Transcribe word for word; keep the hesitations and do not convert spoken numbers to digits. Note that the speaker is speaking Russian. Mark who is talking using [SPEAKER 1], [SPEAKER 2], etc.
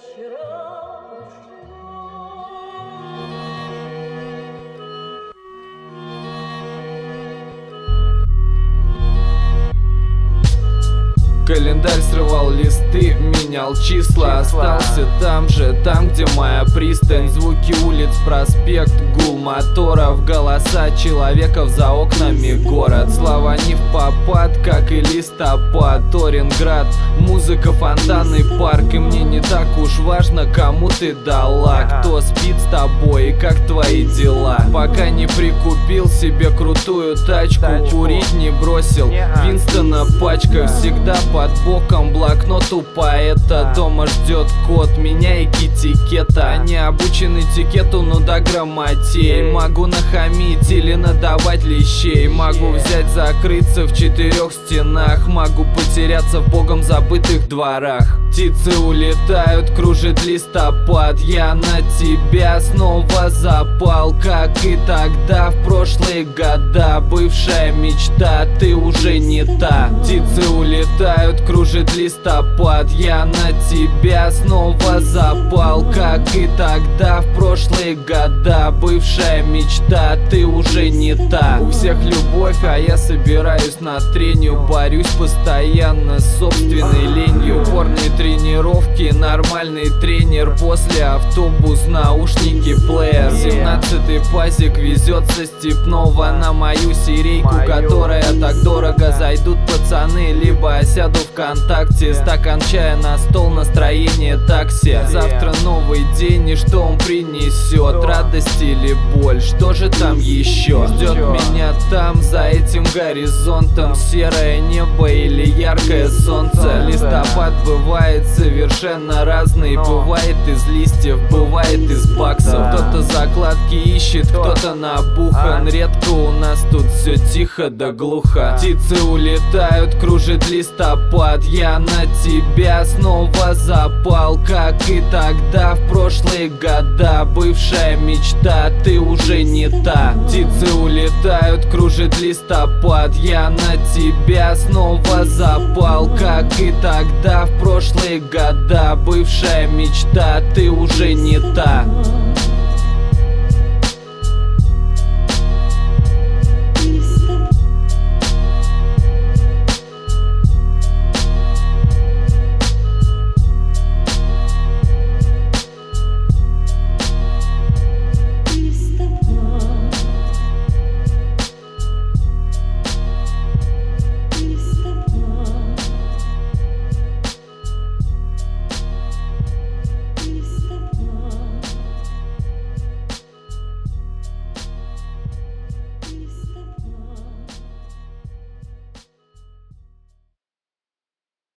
[SPEAKER 1] вчера ушло.
[SPEAKER 2] Календарь срывал листы, менял числа, остался там же, там, где моя пристань. Звуки улиц, проспект, гул моторов, голоса человеков за окнами город. Слова не в попад, как и листопад, Оринград, музыка, фонтанный парк. И мне не так уж важно, кому ты дала, кто спит с тобой и как твои дела. Пока не прикупил себе крутую тачку, курить не бросил, Винстона пачка всегда под боком, блокнот у поэта. Дома ждет кот, меня и китикета. Не обучен этикету, но до грамотей. Могу нахамить или надавать лещей. Могу взять, закрыться в четырех стенах. Могу потеряться в богом забытых дворах. Птицы улетают, кружит листопад. Я на тебя снова запал, как и тогда, в прошлые года. Бывшая мечта, ты уже не та. Птицы улетают, кружит листопад. Я на тебя снова запал, как и тогда, в прошлые года. Бывшая мечта, ты уже не та. У всех любовь, а я собираюсь на трению. Борюсь постоянно с собственной ленью. Упорные тренировки, нормальный тренер. После автобус, наушники, плеер. Семнадцатый пазик везет со Степного на мою серейку, которая так дорого. Зайдут пацаны, либо осяду ВКонтакте. Стакан чая на стол, настроение такси. Завтра новый день, и что он принесет? Радость или боль? Что же там еще? Ждет меня там, за этим горизонтом. Серое небо или яркое солнце. Листопад бывает совершенно разный. Бывает из листьев, бывает из баксов. Кто-то закладки ищет, кто-то набухан. Редко у нас тут все тихо да глухо. Птицы улетают, кружит листопад. Я на тебя снова запал, как и тогда, в прошлые года. Бывшая мечта, ты уже не та. Птицы улетают, кружит листопад. Я на тебя снова запал, как и тогда, в прошлые года. Бывшая мечта, ты уже не та.